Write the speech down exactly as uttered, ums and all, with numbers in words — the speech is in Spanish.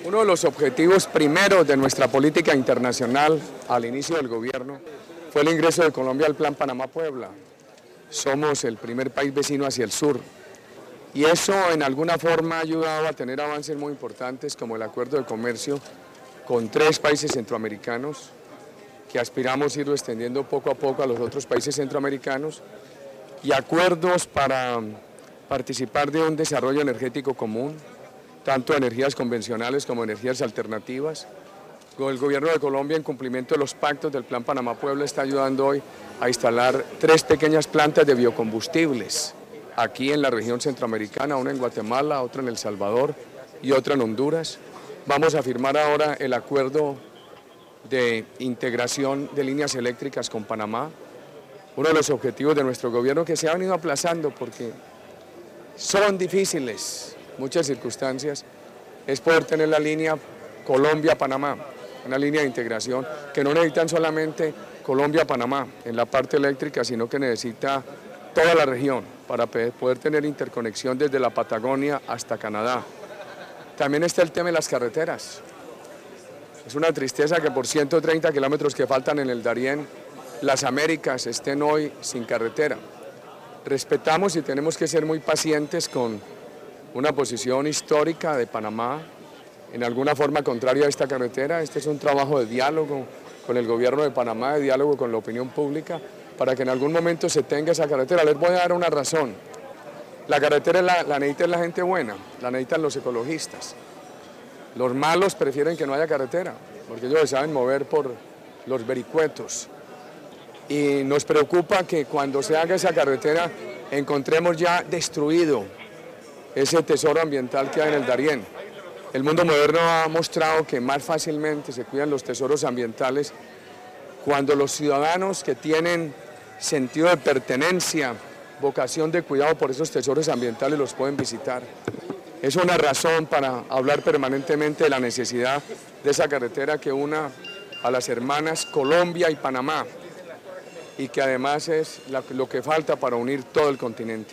Uno de los objetivos primeros de nuestra política internacional al inicio del gobierno fue el ingreso de Colombia al Plan Panamá-Puebla. Somos el primer país vecino hacia el sur y eso en alguna forma ha ayudado a tener avances muy importantes como el acuerdo de comercio con tres países centroamericanos que aspiramos a irlo extendiendo poco a poco a los otros países centroamericanos y acuerdos para participar de un desarrollo energético común, tanto energías convencionales como energías alternativas. El gobierno de Colombia, en cumplimiento de los pactos del Plan Panamá-Puebla, está ayudando hoy a instalar tres pequeñas plantas de biocombustibles aquí en la región centroamericana, una en Guatemala, otra en El Salvador y otra en Honduras. Vamos a firmar ahora el acuerdo de integración de líneas eléctricas con Panamá, uno de los objetivos de nuestro gobierno que se ha venido aplazando porque son difíciles muchas circunstancias, es poder tener la línea Colombia-Panamá, una línea de integración que no necesitan solamente Colombia-Panamá en la parte eléctrica, sino que necesita toda la región para poder tener interconexión desde la Patagonia hasta Canadá. También está el tema de las carreteras. Es una tristeza que por ciento treinta kilómetros que faltan en el Darién, las Américas estén hoy sin carretera. Respetamos y tenemos que ser muy pacientes con una posición histórica de Panamá, en alguna forma contraria a esta carretera. Este es un trabajo de diálogo con el gobierno de Panamá, de diálogo con la opinión pública, para que en algún momento se tenga esa carretera. Les voy a dar una razón. La carretera la, la necesita la gente buena, la necesitan los ecologistas. Los malos prefieren que no haya carretera, porque ellos se saben mover por los vericuetos. Y nos preocupa que cuando se haga esa carretera encontremos ya destruido ese tesoro ambiental que hay en el Darién. El mundo moderno ha mostrado que más fácilmente se cuidan los tesoros ambientales cuando los ciudadanos que tienen sentido de pertenencia, vocación de cuidado por esos tesoros ambientales los pueden visitar. Es una razón para hablar permanentemente de la necesidad de esa carretera que una a las hermanas Colombia y Panamá y que además es lo que falta para unir todo el continente.